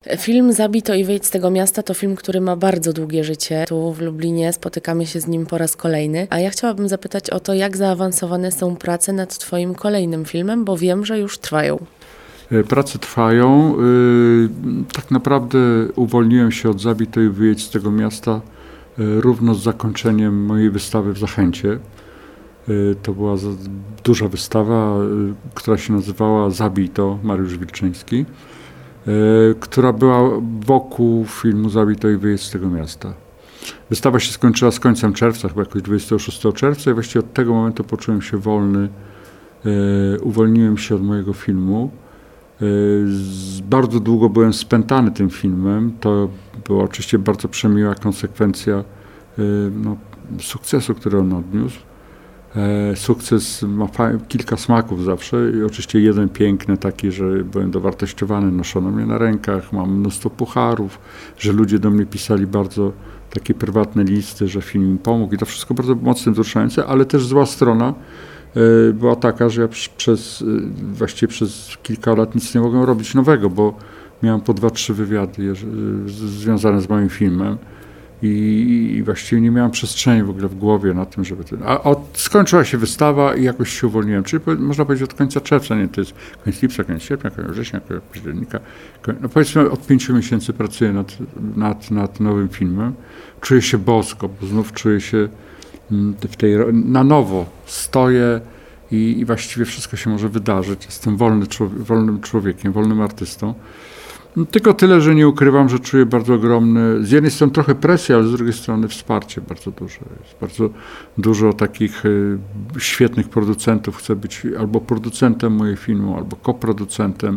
Film Zabij to i wyjdź z tego miasta to film, który ma bardzo długie życie. Tu w Lublinie spotykamy się z nim po raz kolejny. A ja chciałabym zapytać o to, jak zaawansowane są prace nad twoim kolejnym filmem, bo wiem, że już trwają. Prace trwają. Tak naprawdę uwolniłem się od Zabij to i wyjedź z tego miasta równo z zakończeniem mojej wystawy w Zachęcie. To była duża wystawa, która się nazywała Zabij to, Mariusz Wilczyński, która była wokół filmu Zabij to i wyjedź z tego miasta. Wystawa się skończyła z końcem czerwca, chyba jakoś 26 czerwca i właściwie od tego momentu poczułem się wolny. Uwolniłem się od mojego filmu. Bardzo długo byłem spętany tym filmem. To była oczywiście bardzo przemiła konsekwencja sukcesu, który on odniósł. Sukces ma kilka smaków zawsze i oczywiście jeden piękny taki, że byłem dowartościowany, noszono mnie na rękach, mam mnóstwo pucharów, że ludzie do mnie pisali bardzo takie prywatne listy, że film im pomógł i to wszystko bardzo mocno wzruszające, ale też zła strona była taka, że ja właściwie przez kilka lat nic nie mogłem robić nowego, bo miałem po 2-3 wywiady związane z moim filmem. I właściwie nie miałem przestrzeni w ogóle w głowie na tym, żeby... skończyła się wystawa i jakoś się uwolniłem. Czyli można powiedzieć od końca czerwca, nie, to jest koniec lipca, koniec sierpnia, koniec września, koniec października. No powiedzmy od 5 miesięcy pracuję nad nowym filmem. Czuję się bosko, bo znów czuję się na nowo. Stoję i właściwie wszystko się może wydarzyć. Jestem wolnym człowiekiem, wolnym artystą. Tylko tyle, że nie ukrywam, że czuję bardzo ogromny, z jednej strony trochę presję, ale z drugiej strony wsparcie bardzo duże. Jest bardzo dużo takich świetnych producentów. Chcę być albo producentem mojego filmu, albo koproducentem.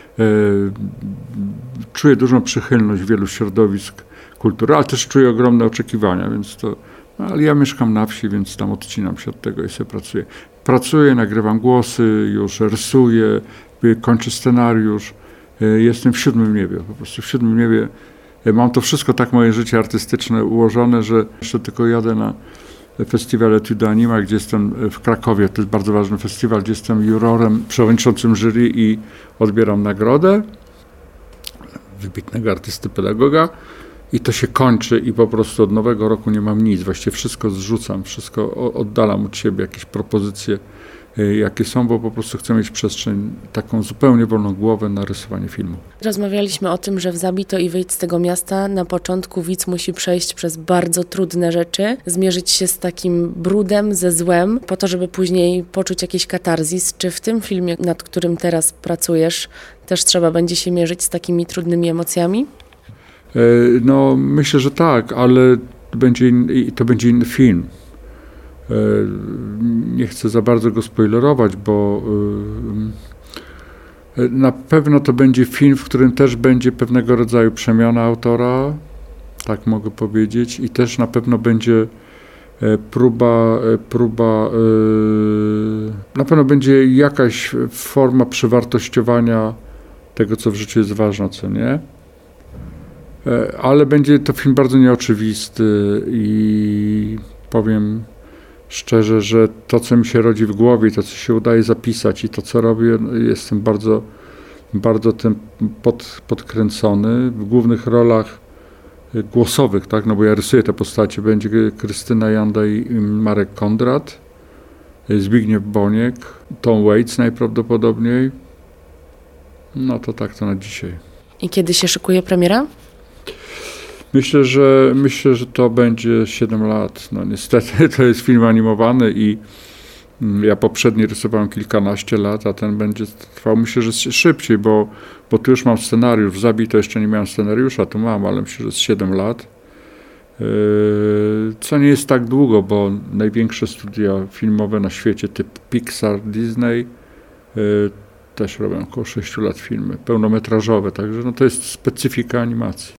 Czuję dużą przychylność wielu środowisk kultury, ale też czuję ogromne oczekiwania, więc to... Ale ja mieszkam na wsi, więc tam odcinam się od tego i sobie pracuję. Pracuję, nagrywam głosy, już rysuję, kończę scenariusz. Jestem w 7 niebie, po prostu w 7 niebie. Mam to wszystko, tak moje życie artystyczne ułożone, że jeszcze tylko jadę na festiwal Etude Anima, gdzie jestem w Krakowie. To jest bardzo ważny festiwal, gdzie jestem jurorem, przewodniczącym jury i odbieram nagrodę wybitnego artysty, pedagoga. I to się kończy i po prostu od nowego roku nie mam nic. Właściwie wszystko zrzucam, wszystko oddalam od siebie, jakieś propozycje, jakie są, bo po prostu chcę mieć przestrzeń, taką zupełnie wolną głowę na rysowanie filmu. Rozmawialiśmy o tym, że w Zabij to i wyjdź z tego miasta na początku widz musi przejść przez bardzo trudne rzeczy, zmierzyć się z takim brudem, ze złem, po to, żeby później poczuć jakiś katarzis. Czy w tym filmie, nad którym teraz pracujesz, też trzeba będzie się mierzyć z takimi trudnymi emocjami? No, myślę, że tak, ale to będzie inny film. Nie chcę za bardzo go spoilerować, bo na pewno to będzie film, w którym też będzie pewnego rodzaju przemiana autora, tak mogę powiedzieć, i też na pewno będzie na pewno będzie jakaś forma przewartościowania tego, co w życiu jest ważne, co nie. Ale będzie to film bardzo nieoczywisty i powiem szczerze, że to, co mi się rodzi w głowie, to, co się udaje zapisać i to, co robię, jestem bardzo, bardzo tym podkręcony. W głównych rolach głosowych, tak, no bo ja rysuję te postacie, będzie Krystyna Janda i Marek Kondrat, Zbigniew Boniek, Tom Waits najprawdopodobniej. No to tak to na dzisiaj. I kiedy się szykuje premiera? Myślę, że to będzie 7 lat. No niestety to jest film animowany i ja poprzedni rysowałem kilkanaście lat, a ten będzie trwał, myślę, że szybciej, bo tu już mam scenariusz. W Zabij to jeszcze nie miałem scenariusza, tu mam, ale myślę, że jest 7 lat. Co nie jest tak długo, bo największe studia filmowe na świecie, typu Pixar, Disney, też robią około 6 lat filmy pełnometrażowe, także no to jest specyfika animacji.